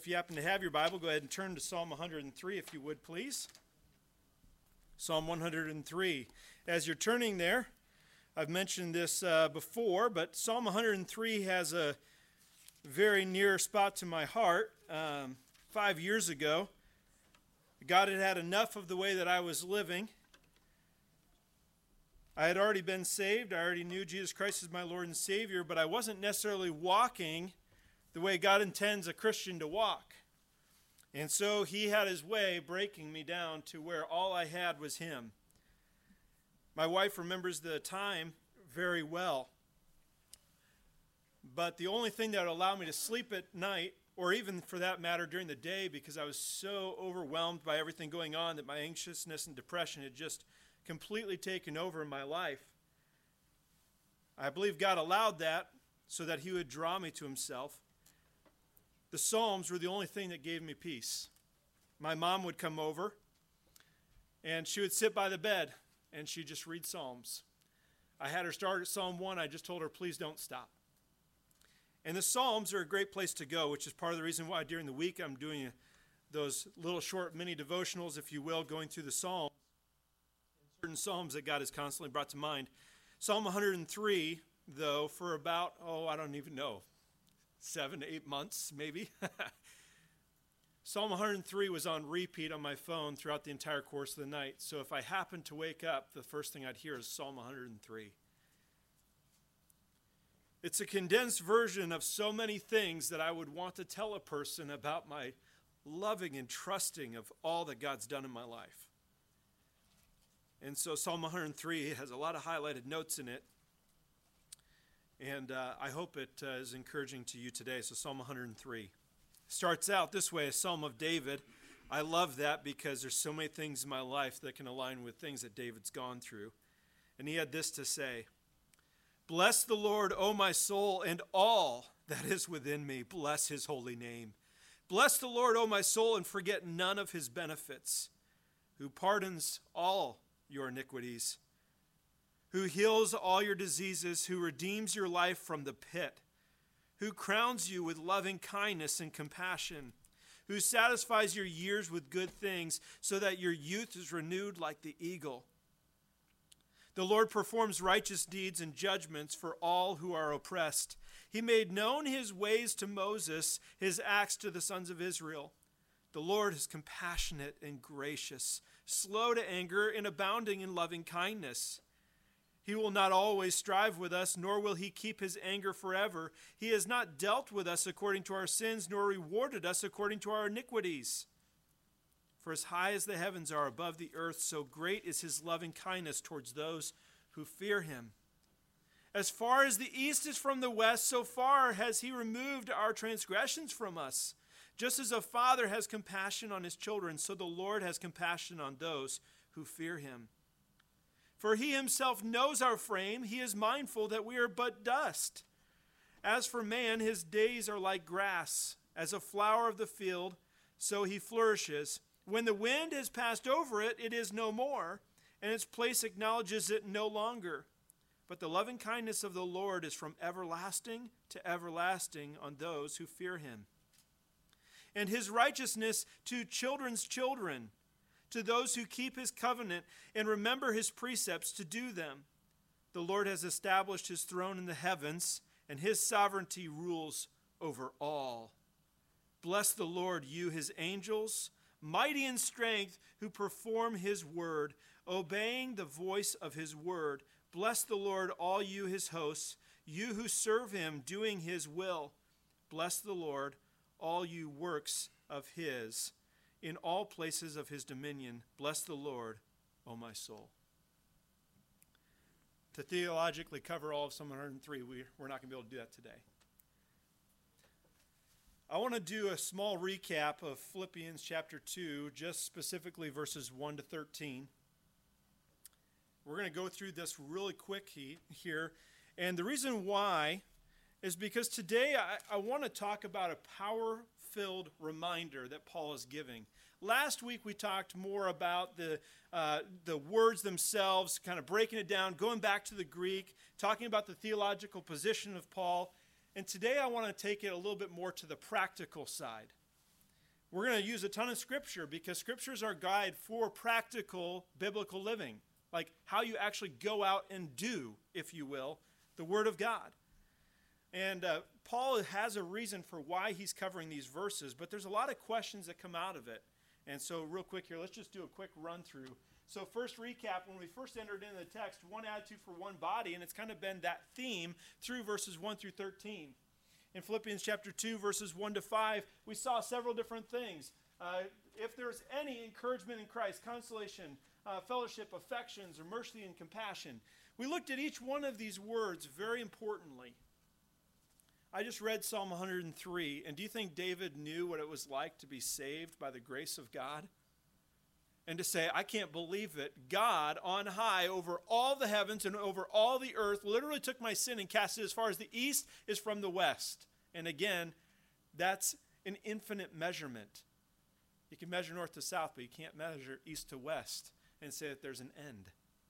if you happen to have your Bible, go ahead and turn to Psalm 103 if you would, please. Psalm 103. As you're turning there, I've mentioned this before, but Psalm 103 has a very near spot to my heart. 5 years ago, God had enough of the way that I was living. I had already been saved. I already knew Jesus Christ as my Lord and Savior, but I wasn't necessarily walking the way God intends a Christian to walk. And so he had his way breaking me down to where all I had was him. My wife remembers the time very well. But the only thing that would allow me to sleep at night, or even for that matter during the day, because I was so overwhelmed by everything going on that my anxiousness and depression had just completely taken over in my life. I believe God allowed that so that he would draw me to himself. The Psalms were the only thing that gave me peace. My mom would come over, and she would sit by the bed, and she'd just read Psalms. I had her start at Psalm 1. I just told her, please don't stop. And the Psalms are a great place to go, which is part of the reason why during the week I'm doing those little short mini devotionals, if you will, going through the Psalms. Certain Psalms that God has constantly brought to mind. Psalm 103, though, for about, I don't even know, 7 to 8 months, maybe. Psalm 103 was on repeat on my phone throughout the entire course of the night. So if I happened to wake up, the first thing I'd hear is Psalm 103. It's a condensed version of so many things that I would want to tell a person about my loving and trusting of all that God's done in my life. And so Psalm 103 has a lot of highlighted notes in it. And I hope it is encouraging to you today. So Psalm 103 starts out this way, a Psalm of David. I love that because there's so many things in my life that can align with things that David's gone through. And he had this to say, "Bless the Lord, O my soul, and all that is within me. Bless his holy name. Bless the Lord, O my soul, and forget none of his benefits, who pardons all your iniquities, who heals all your diseases, who redeems your life from the pit, who crowns you with loving kindness and compassion, who satisfies your years with good things, so that your youth is renewed like the eagle. The Lord performs righteous deeds and judgments for all who are oppressed. He made known his ways to Moses, his acts to the sons of Israel. The Lord is compassionate and gracious, slow to anger and abounding in loving kindness. He will not always strive with us, nor will he keep his anger forever. He has not dealt with us according to our sins, nor rewarded us according to our iniquities. For as high as the heavens are above the earth, so great is his loving kindness towards those who fear him. As far as the east is from the west, so far has he removed our transgressions from us. Just as a father has compassion on his children, so the Lord has compassion on those who fear him. For he himself knows our frame. He is mindful that we are but dust. As for man, his days are like grass. As a flower of the field, so he flourishes. When the wind has passed over it, it is no more, and its place acknowledges it no longer. But the loving kindness of the Lord is from everlasting to everlasting on those who fear him. And his righteousness to children's children, to those who keep his covenant and remember his precepts to do them. The Lord has established his throne in the heavens, and his sovereignty rules over all. Bless the Lord, you his angels, mighty in strength, who perform his word, obeying the voice of his word. Bless the Lord, all you his hosts, you who serve him, doing his will. Bless the Lord, all you works of his, in all places of his dominion. Bless the Lord, O my soul." To theologically cover all of Psalm 103, we're not going to be able to do that today. I want to do a small recap of Philippians chapter 2, just specifically verses 1 to 13. We're going to go through this really quick here. And the reason why is because today I want to talk about a power-filled reminder that Paul is giving. Last week we talked more about the words themselves, kind of breaking it down, going back to the Greek, talking about the theological position of Paul. And today I want to take it a little bit more to the practical side. We're going to use a ton of Scripture because Scripture is our guide for practical biblical living, like how you actually go out and do, if you will, the Word of God. And Paul has a reason for why he's covering these verses, but there's a lot of questions that come out of it. And so real quick here, let's just do a quick run through. So first recap, when we first entered into the text, one attitude for one body, and it's kind of been that theme through verses 1 through 13. In Philippians chapter 2, verses 1 to 5, we saw several different things. If there's any encouragement in Christ, consolation, fellowship, affections, or mercy and compassion. We looked at each one of these words very importantly. I just read Psalm 103, and do you think David knew what it was like to be saved by the grace of God? And to say, I can't believe it, God on high over all the heavens and over all the earth literally took my sin and cast it as far as the east is from the west. And again, that's an infinite measurement. You can measure north to south, but you can't measure east to west and say that there's an end.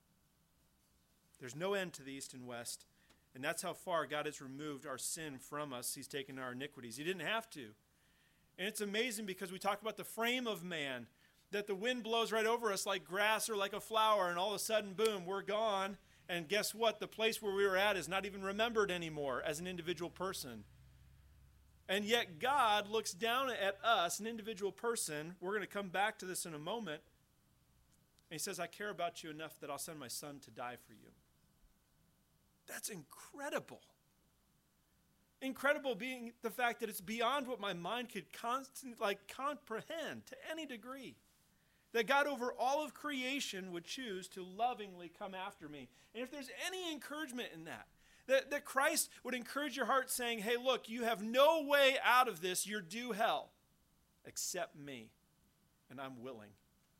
There's no end to the east and west. And that's how far God has removed our sin from us. He's taken our iniquities. He didn't have to. And it's amazing because we talk about the frame of man, that the wind blows right over us like grass or like a flower, and all of a sudden, boom, we're gone. And guess what? The place where we were at is not even remembered anymore as an individual person. And yet God looks down at us, an individual person. We're going to come back to this in a moment. And he says, I care about you enough that I'll send my son to die for you. That's incredible. Incredible being the fact that it's beyond what my mind could comprehend to any degree. That God over all of creation would choose to lovingly come after me. And if there's any encouragement in that Christ would encourage your heart saying, hey, look, you have no way out of this. You're due hell except me, and I'm willing.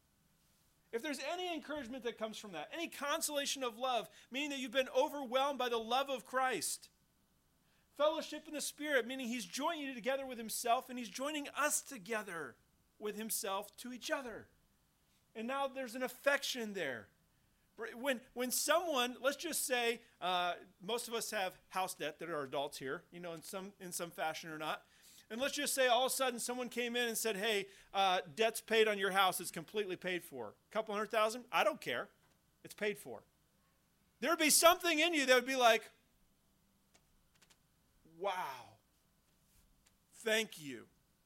If there's any encouragement that comes from that, any consolation of love, meaning that you've been overwhelmed by the love of Christ. Fellowship in the Spirit, meaning he's joining you together with himself, and he's joining us together with himself to each other. And now there's an affection there. When someone, let's just say, most of us have house debt that are adults here, in some fashion or not. And let's just say all of a sudden someone came in and said, hey, debt's paid on your house. It's completely paid for. A couple $100,000? I don't care. It's paid for. There would be something in you that would be like, wow, thank you.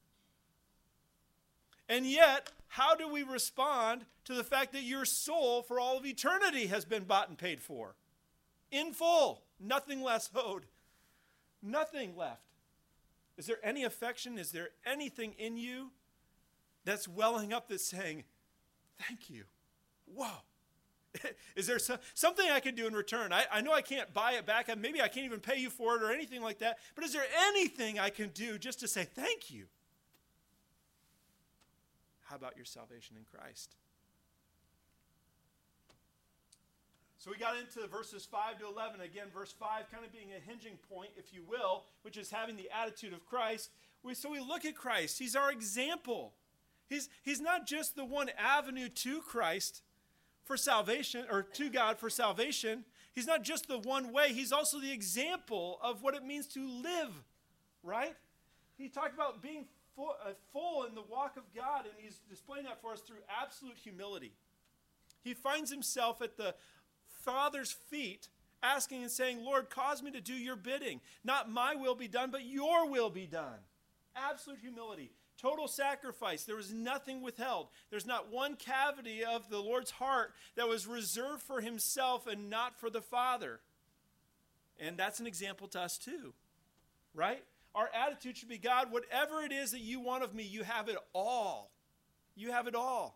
And yet, how do we respond to the fact that your soul for all of eternity has been bought and paid for? In full. Nothing less owed. Nothing left. Is there any affection? Is there anything in you that's welling up that's saying, thank you? Whoa. Is there something I can do in return? I know I can't buy it back. Maybe I can't even pay you for it or anything like that. But is there anything I can do just to say thank you? How about your salvation in Christ? So we got into verses 5 to 11. Again, verse 5 kind of being a hinging point, if you will, which is having the attitude of Christ. So we look at Christ. He's our example. He's not just the one avenue to Christ for salvation, or to God for salvation. He's not just the one way. He's also the example of what it means to live, right? He talked about being full in the walk of God, and he's displaying that for us through absolute humility. He finds himself at the Father's feet, asking and saying, Lord, cause me to do your bidding. Not my will be done, but your will be done. Absolute humility. Total sacrifice. There was nothing withheld. There's not one cavity of the Lord's heart that was reserved for himself and not for the Father. And that's an example to us too, right? Our attitude should be, God, whatever it is that you want of me, you have it all. You have it all.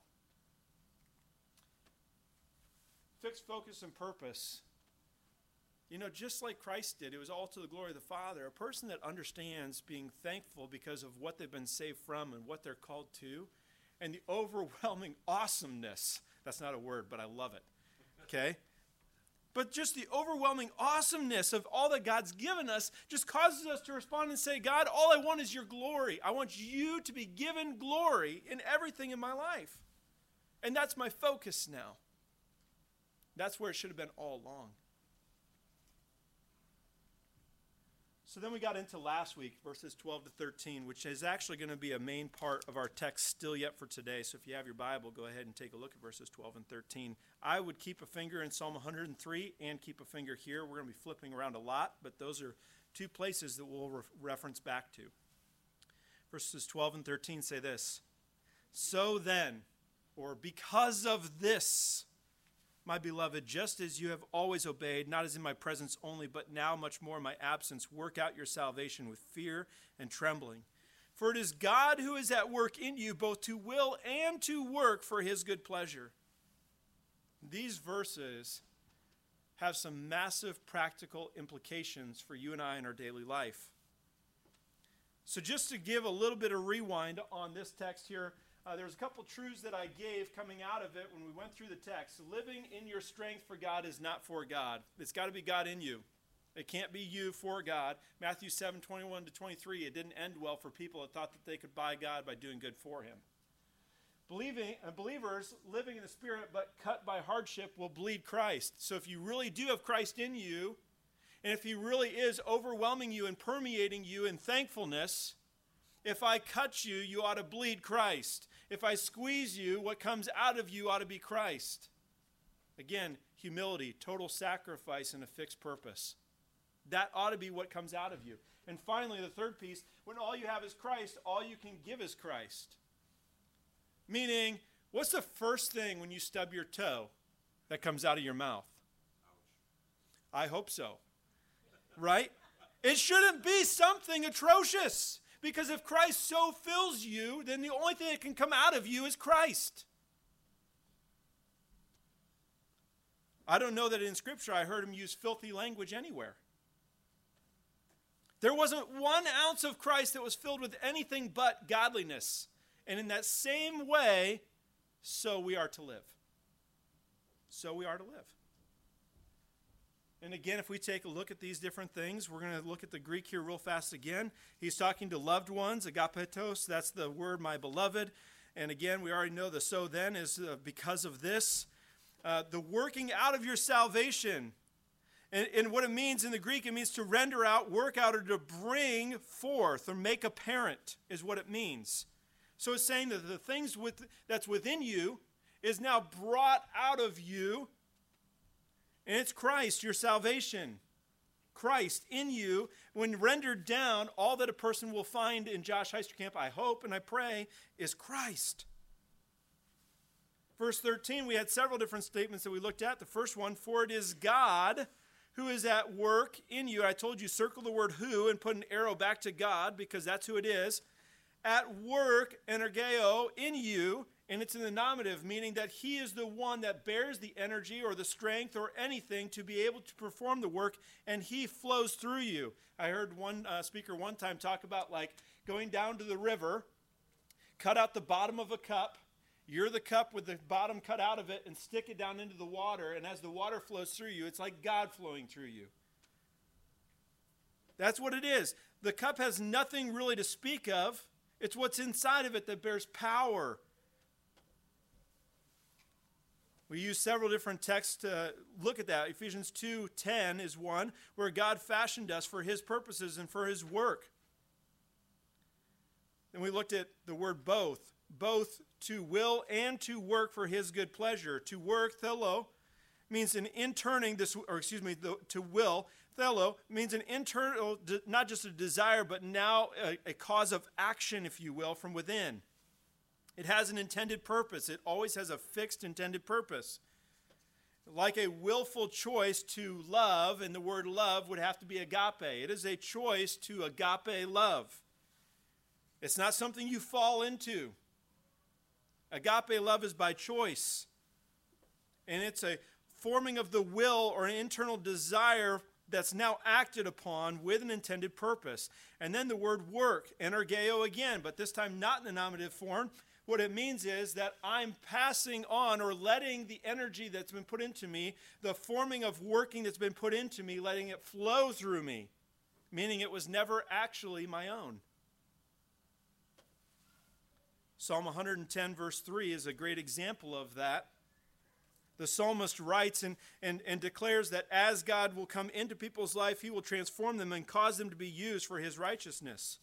Fixed focus and purpose. Just like Christ did, it was all to the glory of the Father. A person that understands being thankful because of what they've been saved from and what they're called to, and the overwhelming awesomeness. That's not a word, but I love it. Okay? But just the overwhelming awesomeness of all that God's given us just causes us to respond and say, God, all I want is your glory. I want you to be given glory in everything in my life. And that's my focus now. That's where it should have been all along. So then we got into last week, verses 12 to 13, which is actually going to be a main part of our text still yet for today. So if you have your Bible, go ahead and take a look at verses 12 and 13. I would keep a finger in Psalm 103 and keep a finger here. We're going to be flipping around a lot, but those are two places that we'll reference back to. Verses 12 and 13 say this: "So then, or because of this, my beloved, just as you have always obeyed, not as in my presence only, but now much more in my absence, work out your salvation with fear and trembling. For it is God who is at work in you, both to will and to work for his good pleasure." These verses have some massive practical implications for you and I in our daily life. So just to give a little bit of rewind on this text here, there's a couple truths that I gave coming out of it when we went through the text. Living in your strength for God is not for God. It's got to be God in you. It can't be you for God. Matthew 7:21 to 23, it didn't end well for people that thought that they could buy God by doing good for him. Believers living in the Spirit but cut by hardship will bleed Christ. So if you really do have Christ in you, and if he really is overwhelming you and permeating you in thankfulness, if I cut you, you ought to bleed Christ. If I squeeze you, what comes out of you ought to be Christ. Again, humility, total sacrifice, and a fixed purpose. That ought to be what comes out of you. And finally, the third piece, when all you have is Christ, all you can give is Christ. Meaning, what's the first thing when you stub your toe that comes out of your mouth? Ouch. I hope so. Right? It shouldn't be something atrocious. Because if Christ so fills you, then the only thing that can come out of you is Christ. I don't know that in Scripture I heard him use filthy language anywhere. There wasn't 1 ounce of Christ that was filled with anything but godliness. And in that same way, so we are to live. So we are to live. And again, if we take a look at these different things, we're going to look at the Greek here real fast again. He's talking to loved ones, agapetos, that's the word, my beloved. And again, we already know the so then is because of this. The working out of your salvation. And what it means in the Greek, it means to render out, work out, or to bring forth, or make apparent, is what it means. So it's saying that the things that's within you is now brought out of you. And it's Christ, your salvation. Christ in you, when rendered down, all that a person will find in Josh Heisterkamp, I hope and I pray, is Christ. Verse 13, we had several different statements that we looked at. The first one, for it is God who is at work in you. I told you, circle the word who and put an arrow back to God because that's who it is. At work, energeo, in you. And it's in the nominative, meaning that he is the one that bears the energy or the strength or anything to be able to perform the work, and he flows through you. I heard one speaker one time talk about like going down to the river, cut out the bottom of a cup, you're the cup with the bottom cut out of it, and stick it down into the water, and as the water flows through you, it's like God flowing through you. That's what it is. The cup has nothing really to speak of. It's what's inside of it that bears power. We use several different texts to look at that. Ephesians 2:10 is one where God fashioned us for his purposes and for his work. Then we looked at the word both to will and to work for his good pleasure. To work, thelo, means an interning, to will, thelo, means an internal, not just a desire, but now a cause of action, if you will, from within. It has an intended purpose. It always has a fixed intended purpose. Like a willful choice to love, and the word love would have to be agape. It is a choice to agape love. It's not something you fall into. Agape love is by choice. And it's a forming of the will or an internal desire that's now acted upon with an intended purpose. And then the word work, energeo again, but this time not in the nominative form. What it means is that I'm passing on or letting the energy that's been put into me, the forming of working that's been put into me, letting it flow through me, meaning it was never actually my own. Psalm 110 verse 3 is a great example of that. The psalmist writes and declares that as God will come into people's life, he will transform them and cause them to be used for his righteousness.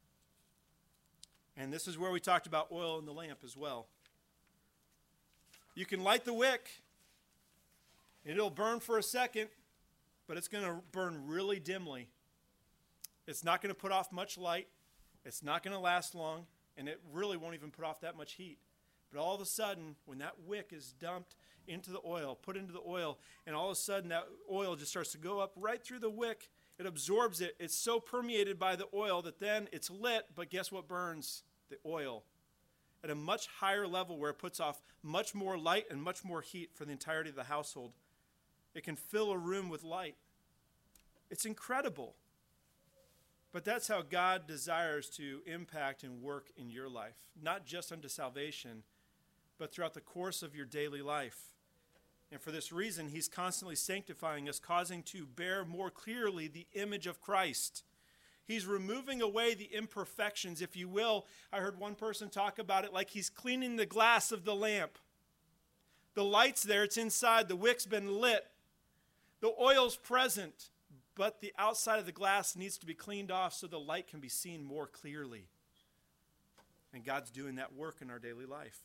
And this is where we talked about oil in the lamp as well. You can light the wick. It'll burn for a second, but it's going to burn really dimly. It's not going to put off much light. It's not going to last long, and it really won't even put off that much heat. But all of a sudden, when that wick is dumped into the oil, put into the oil, and all of a sudden that oil just starts to go up right through the wick, it absorbs it. It's so permeated by the oil that then it's lit, but guess what burns? The oil. At a much higher level where it puts off much more light and much more heat for the entirety of the household. It can fill a room with light. It's incredible. But that's how God desires to impact and work in your life, not just unto salvation, but throughout the course of your daily life. And for this reason, he's constantly sanctifying us, causing to bear more clearly the image of Christ. He's removing away the imperfections, if you will. I heard one person talk about it like he's cleaning the glass of the lamp. The light's there, it's inside, the wick's been lit. The oil's present, but the outside of the glass needs to be cleaned off so the light can be seen more clearly. And God's doing that work in our daily life.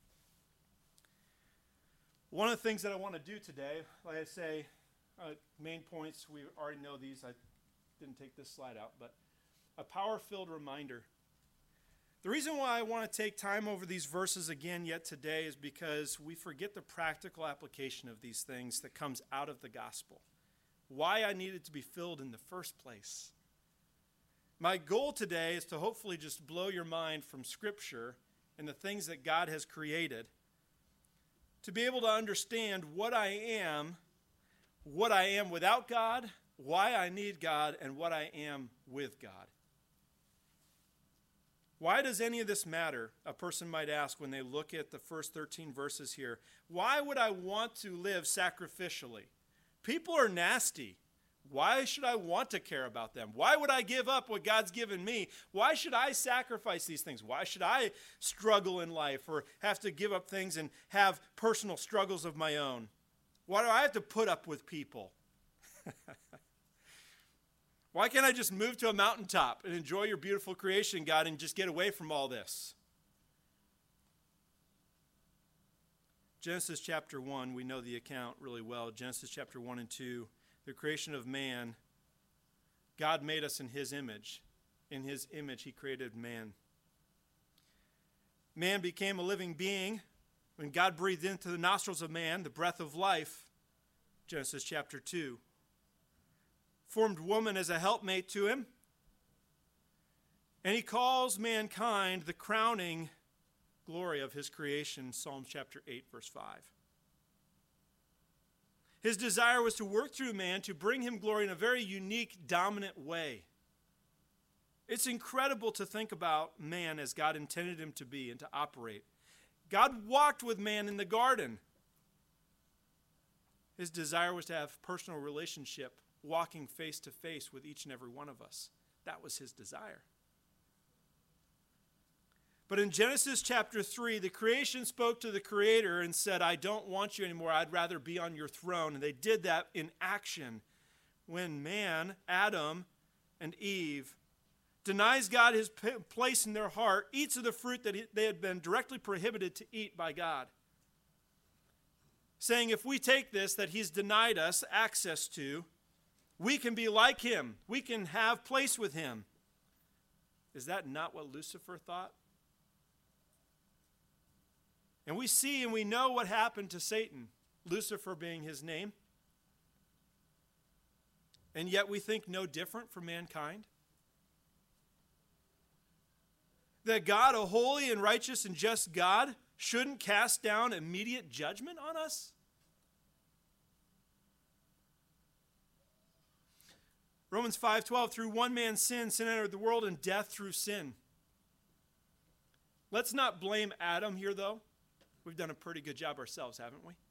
One of the things that I want to do today, like I say, main points, we already know these. I didn't take this slide out, but a power-filled reminder. The reason why I want to take time over these verses again yet today is because we forget the practical application of these things that comes out of the gospel. Why I needed to be filled in the first place. My goal today is to hopefully just blow your mind from Scripture and the things that God has created, to be able to understand what I am without God, why I need God, and what I am with God. Why does any of this matter? A person might ask when they look at the first 13 verses here. Why would I want to live sacrificially? People are nasty. Why should I want to care about them? Why would I give up what God's given me? Why should I sacrifice these things? Why should I struggle in life or have to give up things and have personal struggles of my own? Why do I have to put up with people? Why can't I just move to a mountaintop and enjoy your beautiful creation, God, and just get away from all this? Genesis chapter 1, we know the account really well. Genesis chapter 1 and 2, the creation of man. God made us in his image. In his image, he created man. Man became a living being when God breathed into the nostrils of man the breath of life. Genesis chapter 2. Formed woman as a helpmate to him. And he calls mankind the crowning glory of his creation, Psalm chapter 8, verse 5. His desire was to work through man to bring him glory in a very unique, dominant way. It's incredible to think about man as God intended him to be and to operate. God walked with man in the garden. His desire was to have personal relationship, walking face to face with each and every one of us. That was his desire. But in Genesis chapter 3, the creation spoke to the Creator and said, I don't want you anymore. I'd rather be on your throne. And they did that in action when man, Adam and Eve, denies God his place in their heart, eats of the fruit that they had been directly prohibited to eat by God. Saying if we take this that he's denied us access to, we can be like him. We can have place with him. Is that not what Lucifer thought? And we see and we know what happened to Satan, Lucifer being his name. And yet we think no different for mankind. That God, a holy and righteous and just God, shouldn't cast down immediate judgment on us? Romans 5:12, through one man's sin entered the world, and death through sin. Let's not blame Adam here, though. We've done a pretty good job ourselves, haven't we?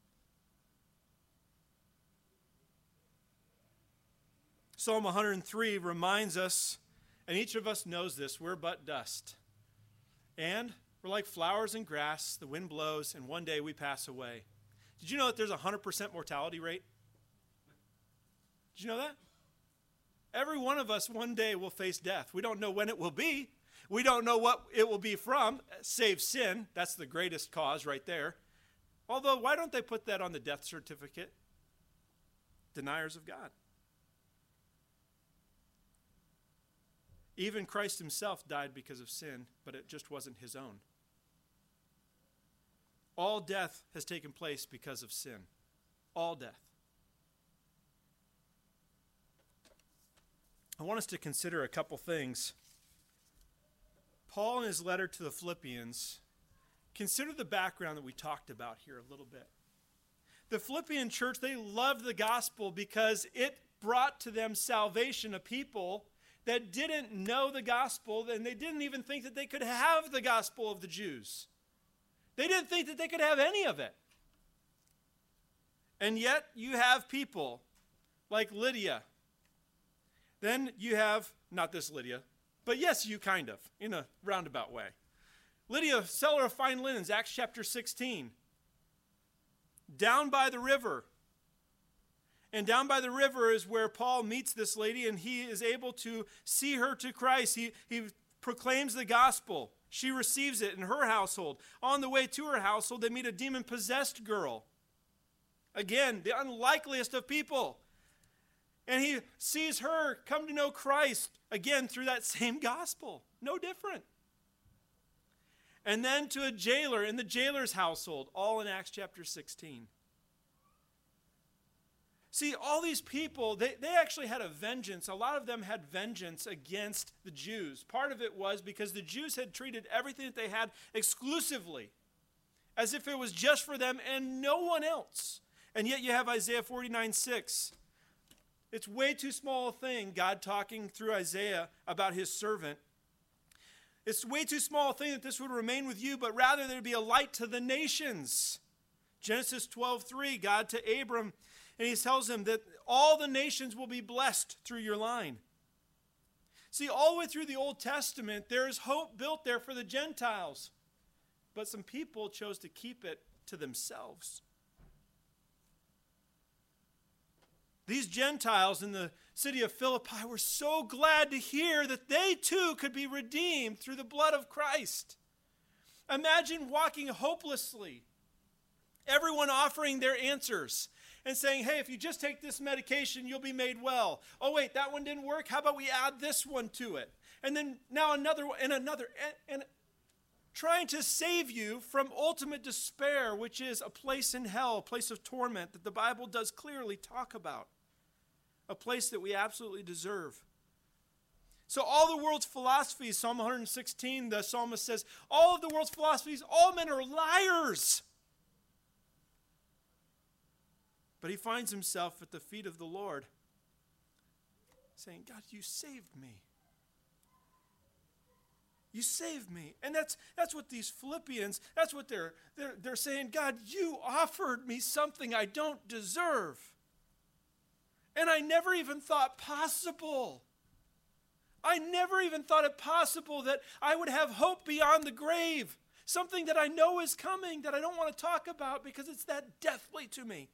Psalm 103 reminds us, and each of us knows this, we're but dust. And we're like flowers and grass, the wind blows, and one day we pass away. Did you know that there's a 100% mortality rate? Did you know that? Every one of us one day will face death. We don't know when it will be. We don't know what it will be from, save sin. That's the greatest cause right there. Although, why don't they put that on the death certificate? Deniers of God. Even Christ himself died because of sin, but it just wasn't his own. All death has taken place because of sin. All death. I want us to consider a couple things. Paul, in his letter to the Philippians, consider the background that we talked about here a little bit. The Philippian church, they loved the gospel because it brought to them salvation, a people that didn't know the gospel, and they didn't even think that they could have the gospel of the Jews. They didn't think that they could have any of it. And yet you have people like Lydia. Then you have, not this Lydia, but yes, you kind of, in a roundabout way. Lydia, seller of fine linens, Acts chapter 16. Down by the river. And down by the river is where Paul meets this lady, and he is able to see her to Christ. He proclaims the gospel. She receives it in her household. On the way to her household, they meet a demon-possessed girl. Again, the unlikeliest of people. And he sees her come to know Christ, again, through that same gospel. No different. And then to a jailer in the jailer's household, all in Acts chapter 16. See, all these people, they actually had a vengeance. A lot of them had vengeance against the Jews. Part of it was because the Jews had treated everything that they had exclusively, as if it was just for them and no one else. And yet you have Isaiah 49:6. It's way too small a thing, God talking through Isaiah about his servant. It's way too small a thing that this would remain with you, but rather there would be a light to the nations. Genesis 12:3, God to Abram, and he tells him that all the nations will be blessed through your line. See, all the way through the Old Testament, there is hope built there for the Gentiles. But some people chose to keep it to themselves. These Gentiles in the city of Philippi were so glad to hear that they too could be redeemed through the blood of Christ. Imagine walking hopelessly, everyone offering their answers and saying, hey, if you just take this medication, you'll be made well. Oh, wait, that one didn't work. How about we add this one to it? And then now another one and another. And trying to save you from ultimate despair, which is a place in hell, a place of torment that the Bible does clearly talk about. A place that we absolutely deserve. So all the world's philosophies, Psalm 116, the psalmist says, all of the world's philosophies, all men are liars. But he finds himself at the feet of the Lord saying, God, you saved me. You saved me. And that's what these Philippians, that's what they're saying. God, you offered me something I don't deserve. And I never even thought possible. I never even thought it possible that I would have hope beyond the grave. Something that I know is coming that I don't want to talk about because it's that deathly to me.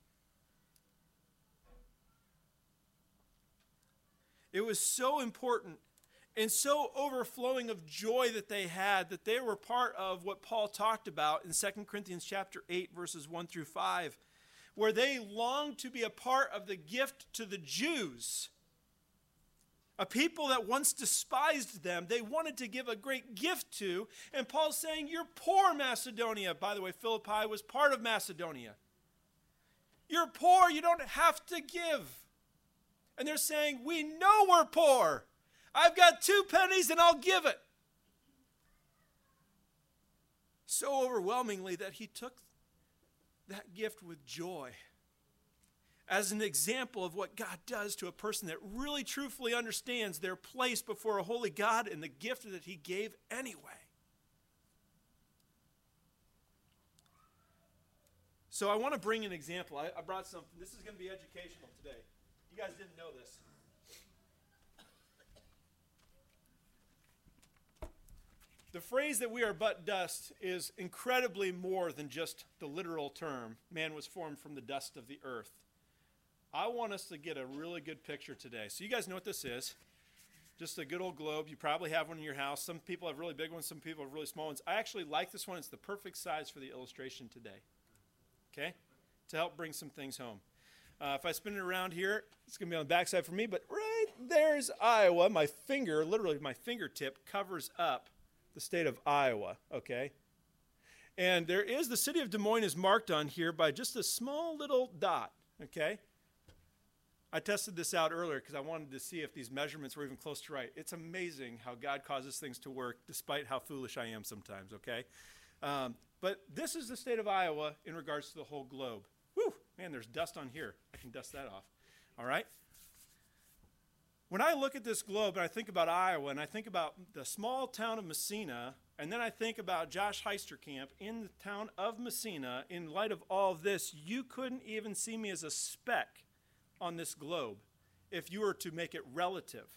It was so important and so overflowing of joy that they had that they were part of what Paul talked about in 2 Corinthians chapter 8, verses 1 through 5, where they longed to be a part of the gift to the Jews, a people that once despised them. They wanted to give a great gift to, and Paul's saying, you're poor, Macedonia. By the way, Philippi was part of Macedonia. You're poor, you don't have to give. And they're saying, we know we're poor. I've got 2 pennies and I'll give it. So overwhelmingly that he took that gift with joy as an example of what God does to a person that really truthfully understands their place before a holy God and the gift that he gave anyway. So I want to bring an example. I brought something. This is going to be educational today. You guys didn't know this. The phrase that we are but dust is incredibly more than just the literal term, man was formed from the dust of the earth. I want us to get a really good picture today. So you guys know what this is. Just a good old globe. You probably have one in your house. Some people have really big ones. Some people have really small ones. I actually like this one. It's the perfect size for the illustration today. Okay? To help bring some things home. If I spin it around here, it's going to be on the backside for me. But right there's Iowa. My finger, literally my fingertip, covers up the state of Iowa, okay? And there is, the city of Des Moines is marked on here by just a small little dot, okay? I tested this out earlier because I wanted to see if these measurements were even close to right. It's amazing how God causes things to work despite how foolish I am sometimes, okay? But this is the state of Iowa in regards to the whole globe. Whew, man, there's dust on here. I can dust that off, all right? When I look at this globe and I think about Iowa and I think about the small town of Massena, and then I think about Josh Heisterkamp in the town of Massena, in light of all of this, you couldn't even see me as a speck on this globe if you were to make it relative.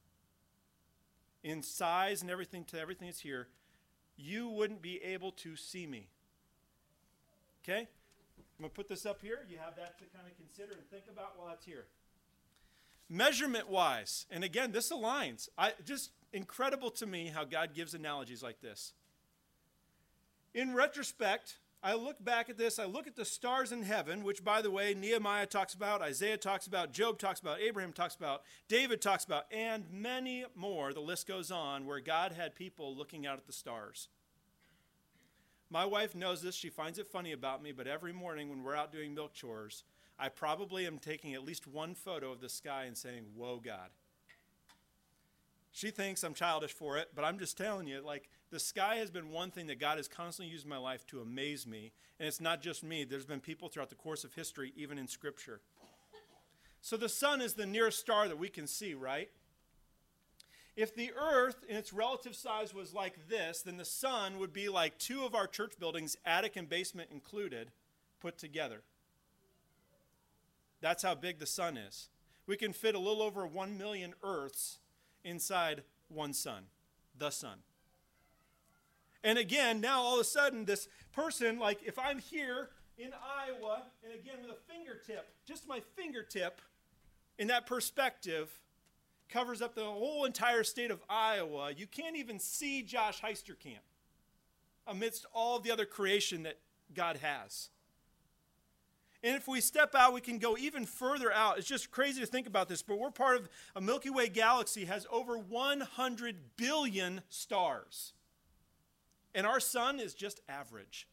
In size and everything to everything that's here, you wouldn't be able to see me. Okay? I'm going to put this up here. You have that to kind of consider and think about while that's here. Measurement-wise, and again, this aligns. Just incredible to me how God gives analogies like this. In retrospect, I look back at this, I look at the stars in heaven, which, by the way, Nehemiah talks about, Isaiah talks about, Job talks about, Abraham talks about, David talks about, and many more. The list goes on, where God had people looking out at the stars. My wife knows this. She finds it funny about me, but every morning when we're out doing milk chores, I probably am taking at least one photo of the sky and saying, "Whoa, God." She thinks I'm childish for it, but I'm just telling you, like, the sky has been one thing that God has constantly used in my life to amaze me. And it's not just me. There's been people throughout the course of history, even in Scripture. So the sun is the nearest star that we can see, right? If the earth in its relative size was like this, then the sun would be like two of our church buildings, attic and basement included, put together. That's how big the sun is. We can fit a little over 1 million earths inside one sun, the sun. And again, now all of a sudden, this person, like if I'm here in Iowa, and again with a fingertip, just my fingertip, in that perspective, covers up the whole entire state of Iowa, you can't even see Josh Heisterkamp amidst all of the other creation that God has. And if we step out, we can go even further out. It's just crazy to think about this, but we're part of a Milky Way galaxy, has over 100 billion stars. And our sun is just average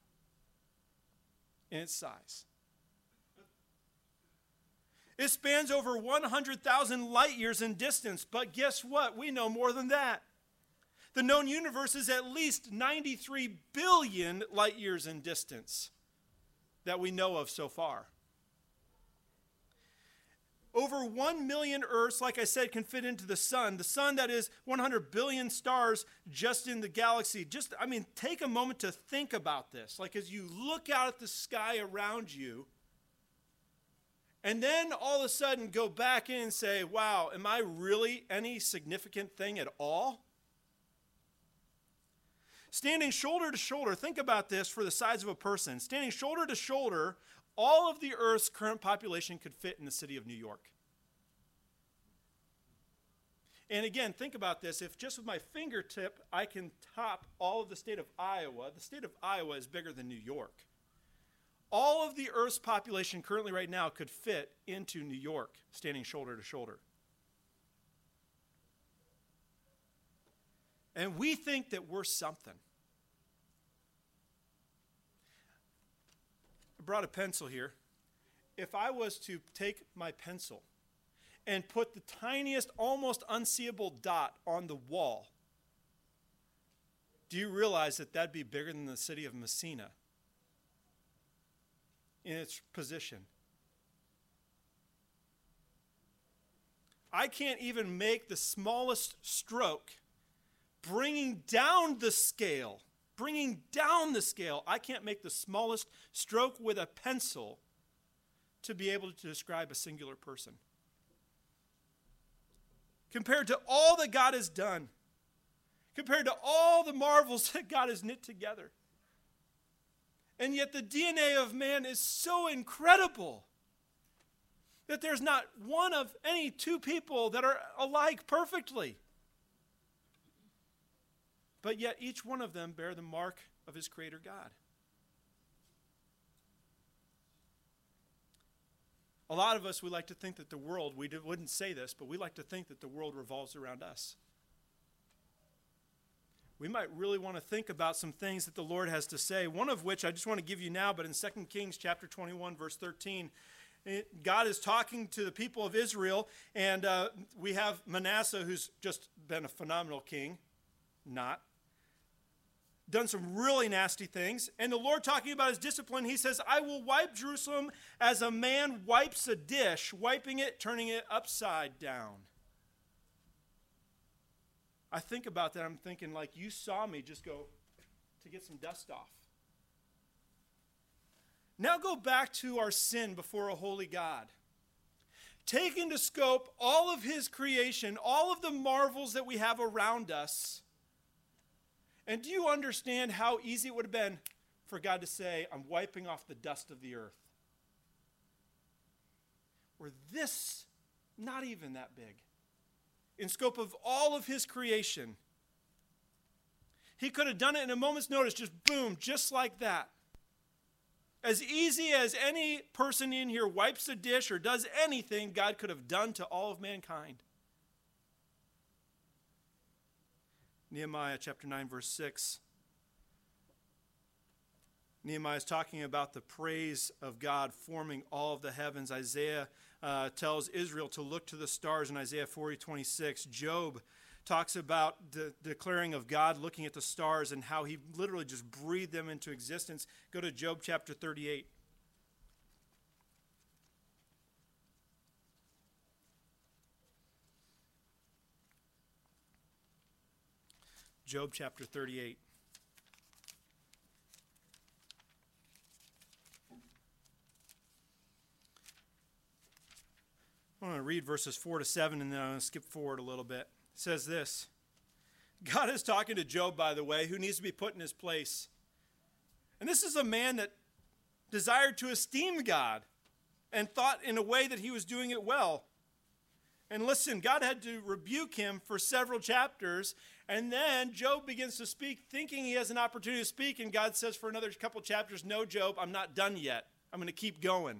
in its size. It spans over 100,000 light years in distance, but guess what? We know more than that. The known universe is at least 93 billion light years in distance that we know of so far. Over 1 million Earths, like I said, can fit into the sun. The sun that is 100 billion stars just in the galaxy. Take a moment to think about this. Like as you look out at the sky around you, and then all of a sudden go back in and say, wow, am I really any significant thing at all? Standing shoulder to shoulder, think about this for the size of a person. Standing shoulder to shoulder, all of the Earth's current population could fit in the city of New York. And again, think about this. If just with my fingertip I can top all of the state of Iowa is bigger than New York. All of the Earth's population currently right now could fit into New York, standing shoulder to shoulder. And we think that we're something. I brought a pencil here. If I was to take my pencil and put the tiniest, almost unseeable dot on the wall, do you realize that that'd be bigger than the city of Massena in its position? I can't even make the smallest stroke bringing down the scale. I can't make the smallest stroke with a pencil to be able to describe a singular person. Compared to all that God has done, compared to all the marvels that God has knit together. And yet the DNA of man is so incredible that there's not one of any two people that are alike perfectly. But yet each one of them bear the mark of his Creator God. A lot of us, we like to think that the world, wouldn't say this, but we like to think that the world revolves around us. We might really want to think about some things that the Lord has to say, one of which I just want to give you now, but in 2 Kings chapter 21, verse 13, God is talking to the people of Israel, and we have Manasseh, who's just been a phenomenal king, done some really nasty things. And the Lord, talking about his discipline, he says, I will wipe Jerusalem as a man wipes a dish, wiping it, turning it upside down. I think about that. I'm thinking, like, you saw me just go to get some dust off. Now go back to our sin before a holy God. Take into scope all of his creation, all of the marvels that we have around us. And do you understand how easy it would have been for God to say, I'm wiping off the dust of the earth? Or this, not even that big. In scope of all of his creation. He could have done it in a moment's notice, just boom, just like that. As easy as any person in here wipes a dish or does anything, God could have done to all of mankind. Nehemiah chapter 9, verse 6. Nehemiah is talking about the praise of God forming all of the heavens. Isaiah tells Israel to look to the stars in Isaiah 40:26. Job talks about the declaring of God looking at the stars and how he literally just breathed them into existence. Go to Job chapter 38. Job chapter 38. I'm going to read verses 4 to 7, and then I'm going to skip forward a little bit. It says this. God is talking to Job, by the way, who needs to be put in his place. And this is a man that desired to esteem God and thought in a way that he was doing it well. And listen, God had to rebuke him for several chapters. And then Job begins to speak, thinking he has an opportunity to speak. And God says for another couple chapters, no, Job, I'm not done yet. I'm going to keep going.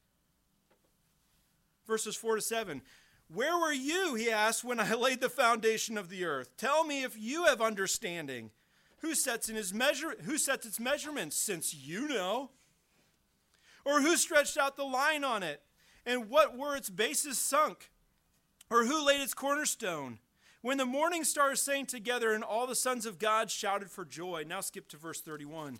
Verses 4 to 7. Where were you, he asked, when I laid the foundation of the earth? Tell me if you have understanding. Who sets its measurements, since you know? Or who stretched out the line on it? And what were its bases sunk? Or who laid its cornerstone? When the morning stars sang together and all the sons of God shouted for joy. Now skip to verse 31.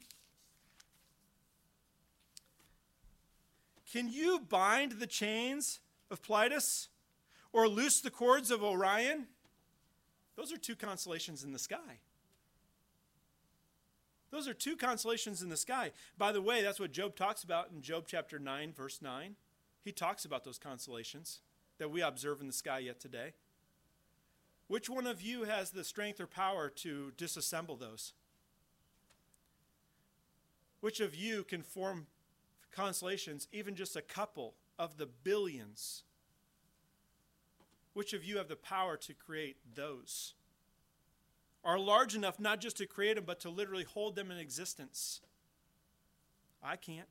Can you bind the chains of Pleiades or loose the cords of Orion? Those are two constellations in the sky. Those are two constellations in the sky. By the way, that's what Job talks about in Job chapter 9, verse 9. He talks about those constellations that we observe in the sky yet today. Which one of you has the strength or power to disassemble those? Which of you can form constellations, even just a couple of the billions? Which of you have the power to create those? Are large enough not just to create them, but to literally hold them in existence? I can't.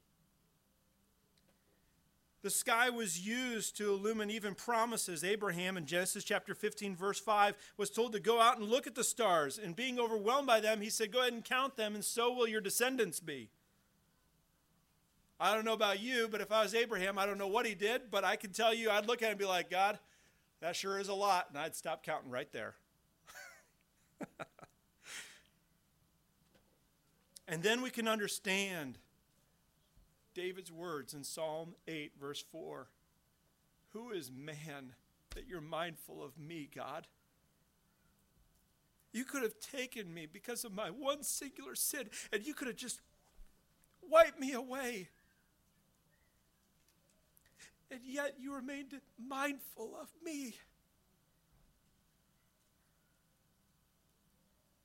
The sky was used to illumine even promises. Abraham in Genesis chapter 15, verse 5, was told to go out and look at the stars. And being overwhelmed by them, he said, go ahead and count them, and so will your descendants be. I don't know about you, but if I was Abraham, I don't know what he did, but I can tell you, I'd look at it and be like, God, that sure is a lot. And I'd stop counting right there. And then we can understand David's words in Psalm 8, verse 4. Who is man that you're mindful of me, God? You could have taken me because of my one singular sin, and you could have just wiped me away. And yet you remained mindful of me.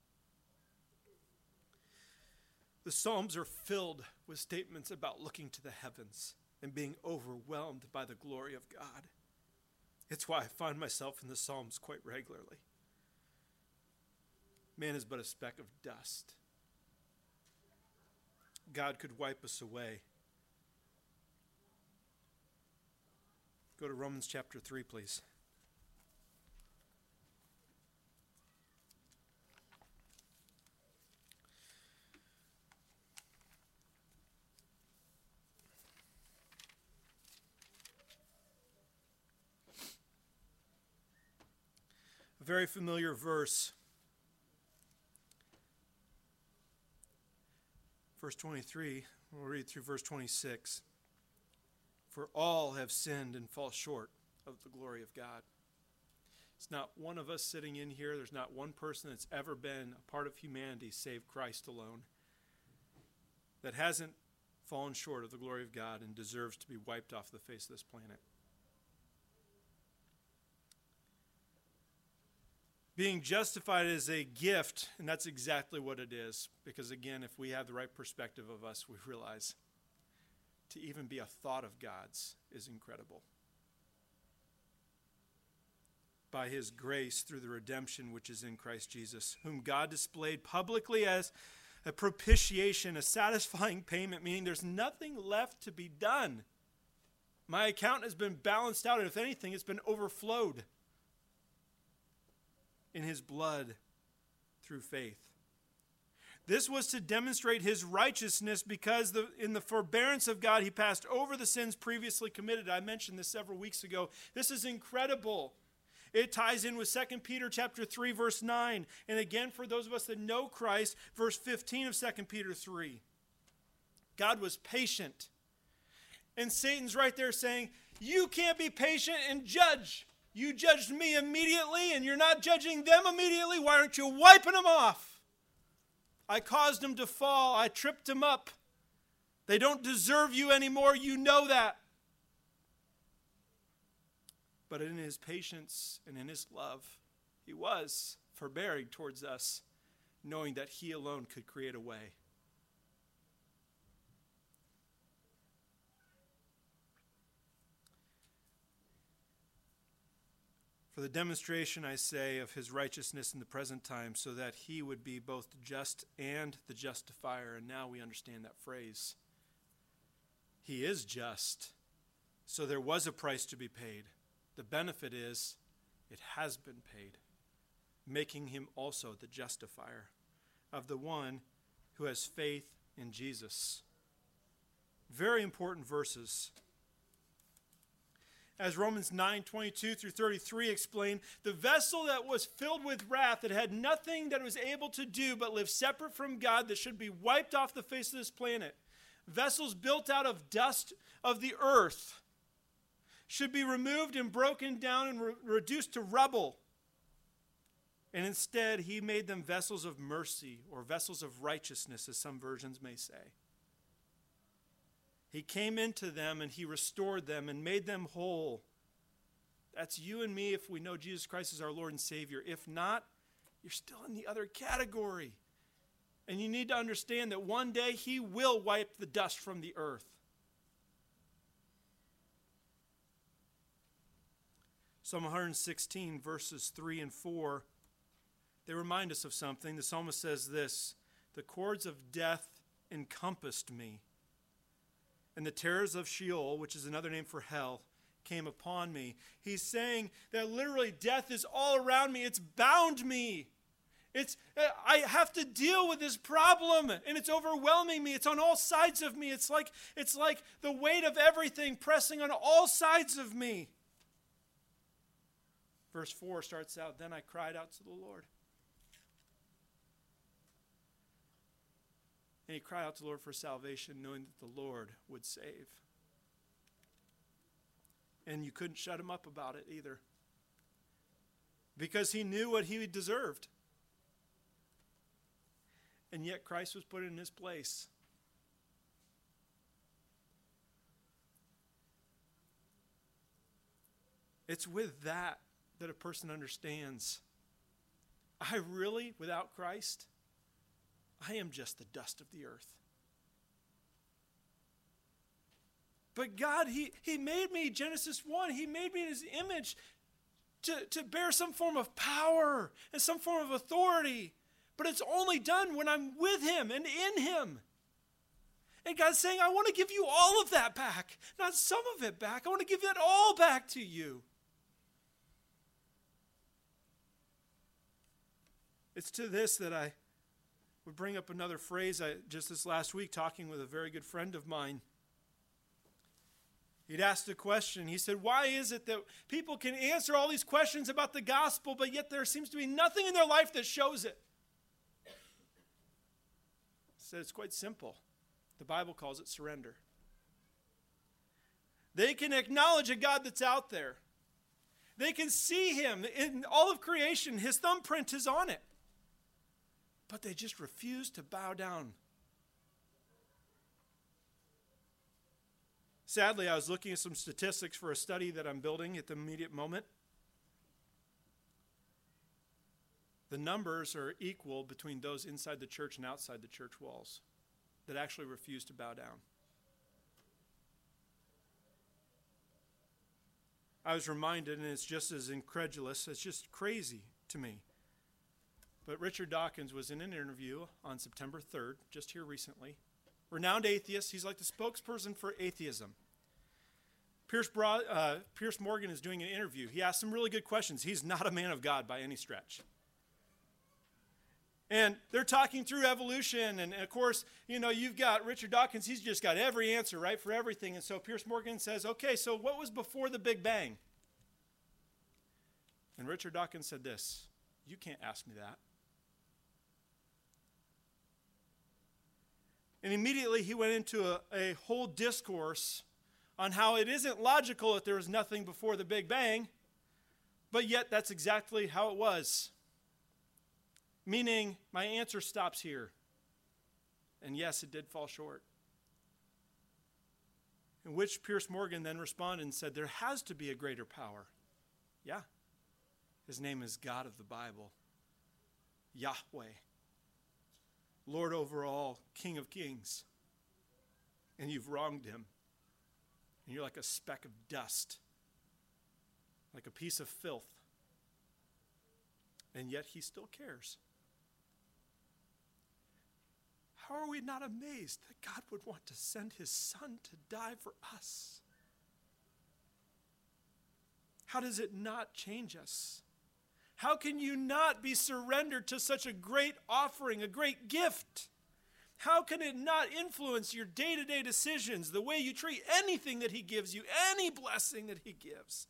The Psalms are filled with statements about looking to the heavens and being overwhelmed by the glory of God. It's why I find myself in the Psalms quite regularly. Man is but a speck of dust. God could wipe us away. Go to Romans chapter 3, please. A very familiar verse. Verse 23, we'll read through verse 26. For all have sinned and fall short of the glory of God. It's not one of us sitting in here. There's not one person that's ever been a part of humanity save Christ alone that hasn't fallen short of the glory of God and deserves to be wiped off the face of this planet. Being justified is a gift, and that's exactly what it is. Because again, if we have the right perspective of us, we realize to even be a thought of God's is incredible. By his grace through the redemption which is in Christ Jesus, whom God displayed publicly as a propitiation, a satisfying payment, meaning there's nothing left to be done. My account has been balanced out, and if anything, it's been overflowed in his blood through faith. This was to demonstrate his righteousness because in the forbearance of God, he passed over the sins previously committed. I mentioned this several weeks ago. This is incredible. It ties in with 2 Peter chapter 3, verse 9. And again, for those of us that know Christ, verse 15 of 2 Peter 3. God was patient. And Satan's right there saying, you can't be patient and judge. You judged me immediately, and you're not judging them immediately. Why aren't you wiping them off? I caused them to fall. I tripped them up. They don't deserve you anymore. You know that. But in his patience and in his love, he was forbearing towards us, knowing that he alone could create a way. For the demonstration, I say, of his righteousness in the present time, so that he would be both just and the justifier. And now we understand that phrase. He is just, so there was a price to be paid. The benefit is, it has been paid, making him also the justifier of the one who has faith in Jesus. Very important verses. As Romans 9:22 through 33 explain, the vessel that was filled with wrath, that had nothing that it was able to do but live separate from God, that should be wiped off the face of this planet. Vessels built out of dust of the earth should be removed and broken down and reduced to rubble. And instead, he made them vessels of mercy, or vessels of righteousness, as some versions may say. He came into them and he restored them and made them whole. That's you and me if we know Jesus Christ as our Lord and Savior. If not, you're still in the other category. And you need to understand that one day he will wipe the dust from the earth. Psalm 116, verses 3 and 4, they remind us of something. The psalmist says this, the cords of death encompassed me, and the terrors of Sheol, which is another name for hell, came upon me. He's saying that literally death is all around me. It's bound me. I have to deal with this problem, and it's overwhelming me. It's on all sides of me. It's like the weight of everything pressing on all sides of me. Verse 4 starts out, then I cried out to the Lord. And he cried out to the Lord for salvation, knowing that the Lord would save. And you couldn't shut him up about it either, because he knew what he deserved. And yet Christ was put in his place. It's with that a person understands, I really, without Christ, I am just the dust of the earth. But God, He made me, Genesis 1, He made me in His image to bear some form of power and some form of authority. But it's only done when I'm with Him and in Him. And God's saying, I want to give you all of that back, not some of it back. I want to give it all back to you. It's to this that I would bring up another phrase just this last week, talking with a very good friend of mine. He'd asked a question. He said, why is it that people can answer all these questions about the gospel, but yet there seems to be nothing in their life that shows it? He said, it's quite simple. The Bible calls it surrender. They can acknowledge a God that's out there. They can see Him in all of creation. His thumbprint is on it. But they just refuse to bow down. Sadly, I was looking at some statistics for a study that I'm building at the immediate moment. The numbers are equal between those inside the church and outside the church walls that actually refuse to bow down. I was reminded, and it's just as incredulous, it's just crazy to me. But Richard Dawkins was in an interview on September 3rd, just here recently. Renowned atheist. He's like the spokesperson for atheism. Pierce Morgan is doing an interview. He asked some really good questions. He's not a man of God by any stretch. And they're talking through evolution. And of course, you've got Richard Dawkins. He's just got every answer, right, for everything. And so Pierce Morgan says, okay, so what was before the Big Bang? And Richard Dawkins said this, you can't ask me that. And immediately he went into a whole discourse on how it isn't logical that there was nothing before the Big Bang, but yet that's exactly how it was. Meaning, my answer stops here. And yes, it did fall short. In which Pierce Morgan then responded and said, there has to be a greater power. Yeah. His name is God of the Bible. Yahweh. Lord over all, King of kings. And you've wronged Him. And you're like a speck of dust. Like a piece of filth. And yet He still cares. How are we not amazed that God would want to send His Son to die for us? How does it not change us? How can you not be surrendered to such a great offering, a great gift? How can it not influence your day-to-day decisions, the way you treat anything that He gives you, any blessing that He gives?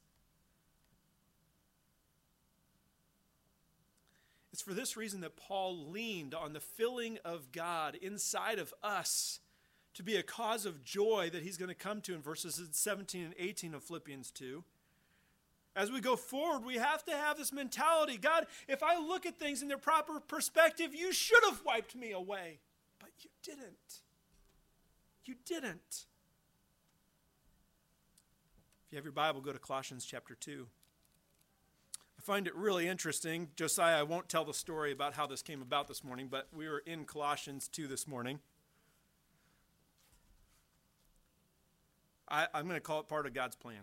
It's for this reason that Paul leaned on the filling of God inside of us to be a cause of joy that he's going to come to in verses 17 and 18 of Philippians 2. As we go forward, we have to have this mentality. God, if I look at things in their proper perspective, you should have wiped me away. But you didn't. You didn't. If you have your Bible, go to Colossians chapter 2. I find it really interesting. Josiah, I won't tell the story about how this came about this morning, but we were in Colossians 2 this morning. I'm going to call it part of God's plan.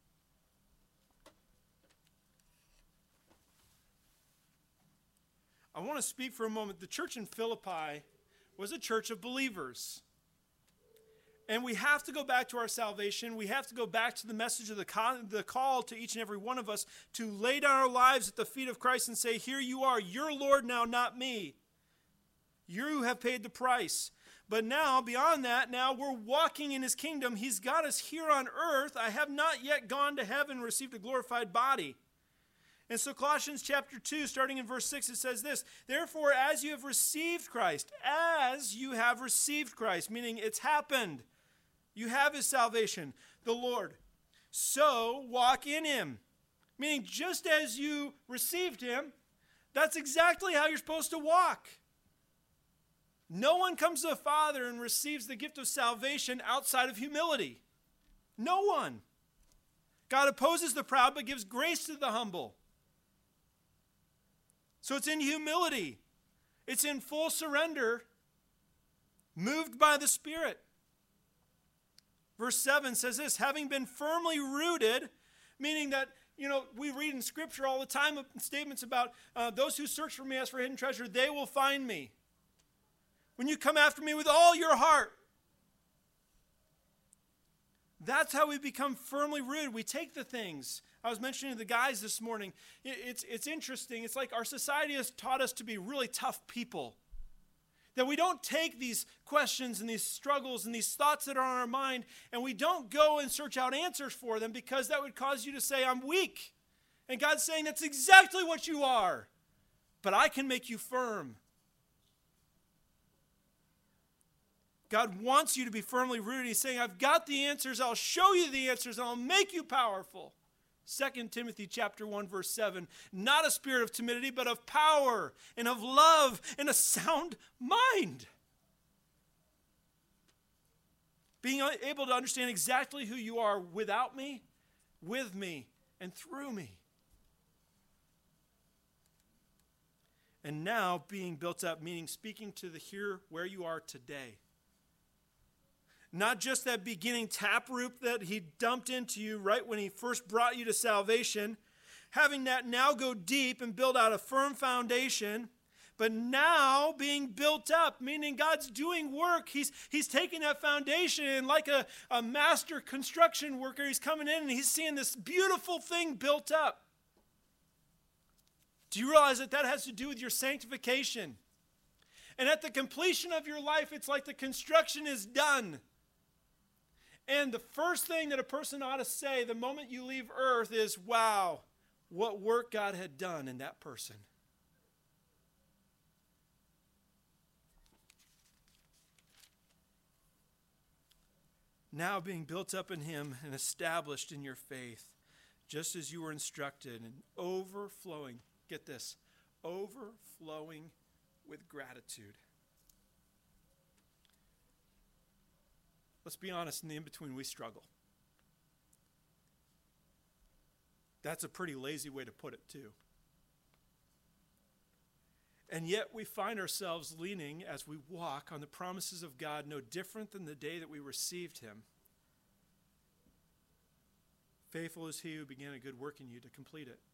I want to speak for a moment. The church in Philippi was a church of believers. And we have to go back to our salvation. We have to go back to the message of the call to each and every one of us to lay down our lives at the feet of Christ and say, here you are, you're Lord now, not me. You have paid the price. But now, beyond that, now we're walking in His kingdom. He's got us here on earth. I have not yet gone to heaven and received a glorified body. And so Colossians chapter 2, starting in verse 6, it says this, therefore, as you have received Christ, meaning it's happened. You have His salvation, the Lord. So walk in Him. Meaning just as you received Him, that's exactly how you're supposed to walk. No one comes to the Father and receives the gift of salvation outside of humility. No one. God opposes the proud but gives grace to the humble. So it's in humility. It's in full surrender moved by the Spirit. Verse 7 says this, having been firmly rooted, meaning that, we read in Scripture all the time statements about those who search for me as for hidden treasure, they will find me. When you come after me with all your heart. That's how we become firmly rooted. We take the things. I was mentioning to the guys this morning. It's interesting. It's like our society has taught us to be really tough people. That we don't take these questions and these struggles and these thoughts that are on our mind, and we don't go and search out answers for them, because that would cause you to say, I'm weak. And God's saying, that's exactly what you are. But I can make you firm. God wants you to be firmly rooted. He's saying, I've got the answers. I'll show you the answers, and I'll make you powerful. 2 Timothy chapter 1, verse 7, not a spirit of timidity, but of power and of love and a sound mind. Being able to understand exactly who you are without me, with me, and through me. And now being built up, meaning speaking to the here where you are today. Not just that beginning taproot that he dumped into you right when he first brought you to salvation, having that now go deep and build out a firm foundation, but now being built up, meaning God's doing work. He's taking that foundation, and like a master construction worker, he's coming in and he's seeing this beautiful thing built up. Do you realize that has to do with your sanctification? And at the completion of your life, it's like the construction is done. And the first thing that a person ought to say the moment you leave earth is, wow, what work God had done in that person. Now being built up in him and established in your faith, just as you were instructed, and overflowing, get this, overflowing with gratitude. Let's be honest, in the in-between, we struggle. That's a pretty lazy way to put it, too. And yet we find ourselves leaning, as we walk, on the promises of God, no different than the day that we received him. Faithful is he who began a good work in you to complete it.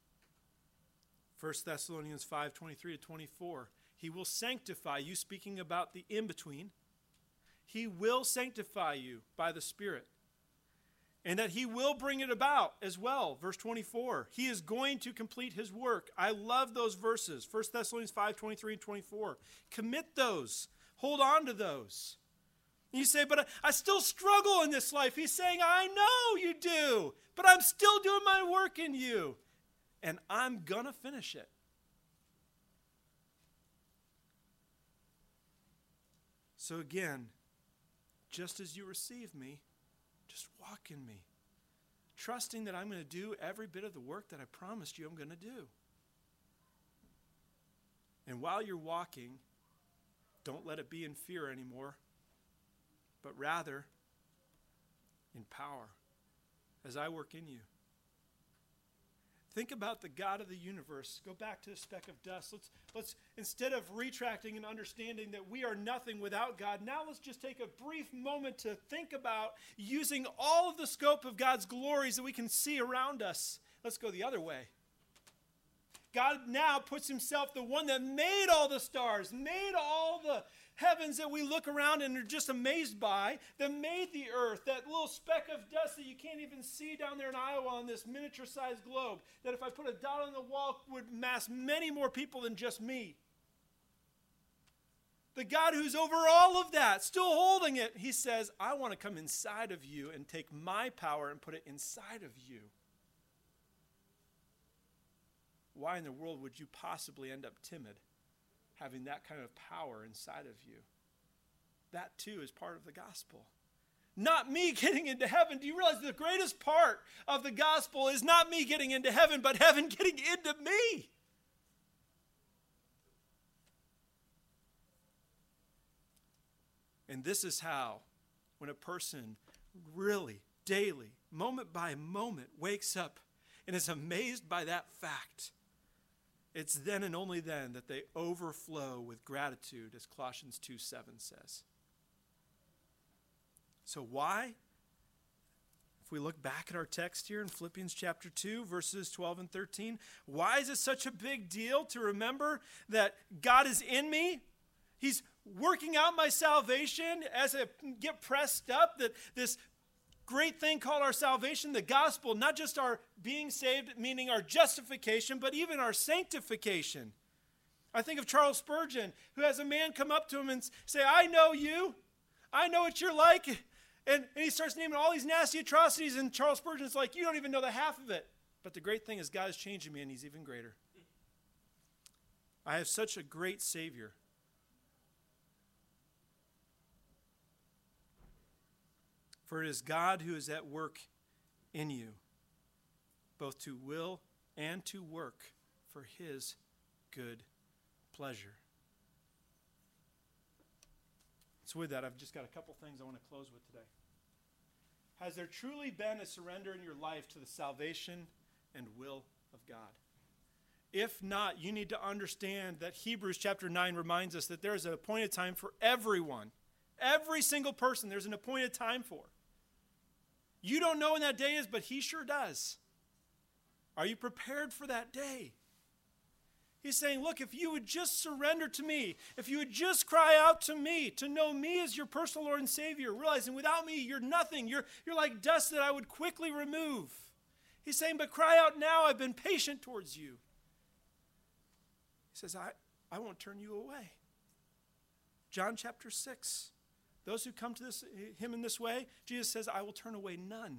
1 Thessalonians 5:23-24. He will sanctify you, speaking about the in-between. He will sanctify you by the Spirit. And that he will bring it about as well. Verse 24. He is going to complete his work. I love those verses. 1 Thessalonians 5:23-24. Commit those. Hold on to those. And you say, but I still struggle in this life. He's saying, I know you do. But I'm still doing my work in you. And I'm going to finish it. So again, just as you receive me, just walk in me, trusting that I'm going to do every bit of the work that I promised you I'm going to do. And while you're walking, don't let it be in fear anymore, but rather in power as I work in you. Think about the God of the universe. Go back to the speck of dust. Let's instead of retracting and understanding that we are nothing without God, now let's just take a brief moment to think about using all of the scope of God's glories that we can see around us. Let's go the other way. God now puts himself, the one that made all the stars, made all the heavens that we look around and are just amazed by, that made the earth, that little speck of dust that you can't even see down there in Iowa on this miniature-sized globe, that if I put a dot on the wall would mass many more people than just me. The God who's over all of that, still holding it, he says, I want to come inside of you and take my power and put it inside of you. Why in the world would you possibly end up timid, having that kind of power inside of you? That too is part of the gospel. Not me getting into heaven. Do you realize the greatest part of the gospel is not me getting into heaven, but heaven getting into me? And this is how, when a person really, daily, moment by moment, wakes up and is amazed by that fact, it's then and only then that they overflow with gratitude, as Colossians 2:7 says. So why? If we look back at our text here in Philippians chapter 2, verses 12 and 13, why is it such a big deal to remember that God is in me? He's working out my salvation as I get pressed up, that this great thing called our salvation, the gospel, not just our being saved, meaning our justification, but even our sanctification. I think of Charles Spurgeon, who has a man come up to him and say, I know you. I know what you're like. And he starts naming all these nasty atrocities, and Charles Spurgeon's like, you don't even know the half of it. But the great thing is God is changing me, and he's even greater. I have such a great Savior. For it is God who is at work in you, both to will and to work for his good pleasure. So with that, I've just got a couple things I want to close with today. Has there truly been a surrender in your life to the salvation and will of God? If not, you need to understand that Hebrews chapter 9 reminds us that there is an appointed time for everyone. Every single person, there's an appointed time for. You don't know when that day is, but he sure does. Are you prepared for that day? He's saying, look, if you would just surrender to me, if you would just cry out to me, to know me as your personal Lord and Savior, realizing without me, you're nothing. You're like dust that I would quickly remove. He's saying, but cry out now. I've been patient towards you. He says, I won't turn you away. John chapter 6. Those who come to him in this way, Jesus says, I will turn away none.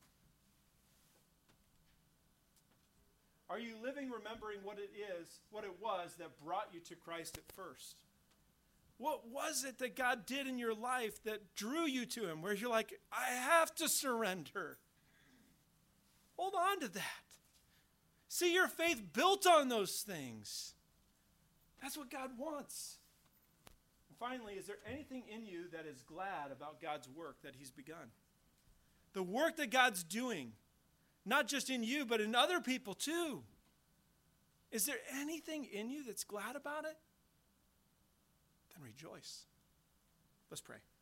Are you living remembering what it was that brought you to Christ at first? What was it that God did in your life that drew you to him, where you're like, I have to surrender? Hold on to that. See your faith built on those things. That's what God wants. And finally, is there anything in you that is glad about God's work that he's begun? The work that God's doing, not just in you, but in other people too. Is there anything in you that's glad about it? Then rejoice. Let's pray.